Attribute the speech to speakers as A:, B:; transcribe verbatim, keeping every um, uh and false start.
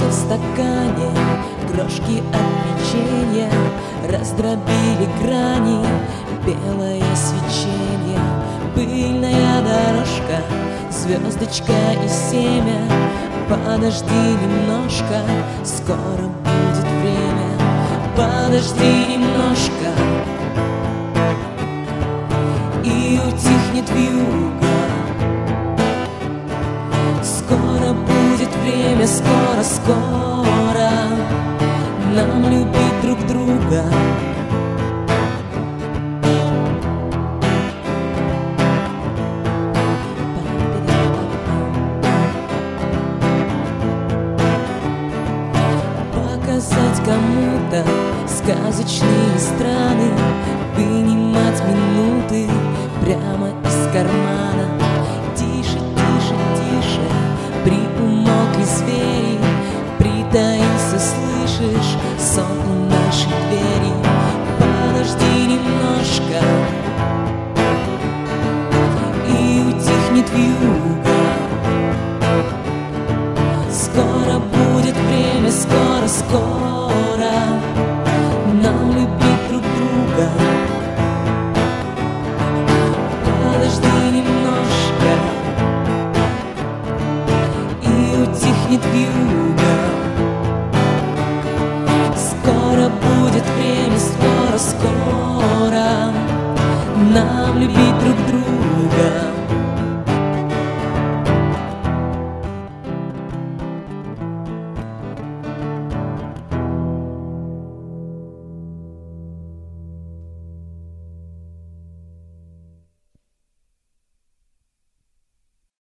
A: что в стакане крошки от печенья раздробили грани, белое свечение, пыльная дорожка, звездочка и семя. Подожди немножко, скоро будет время. Подожди немножко, и утихнет вьюга. Скоро будет время, скоро, скоро нам любить друг друга. Показать кому-то сказочные страны, вынимать минуты прямо из кармана. Тише, тише, тише, приумолкли звери, притаился, слышишь, сон у нашей двери. Подожди немножко, и утихнет вьюга. Скоро будет время, скоро, скоро нам любить друг друга. Подожди немножко, и утихнет вьюга.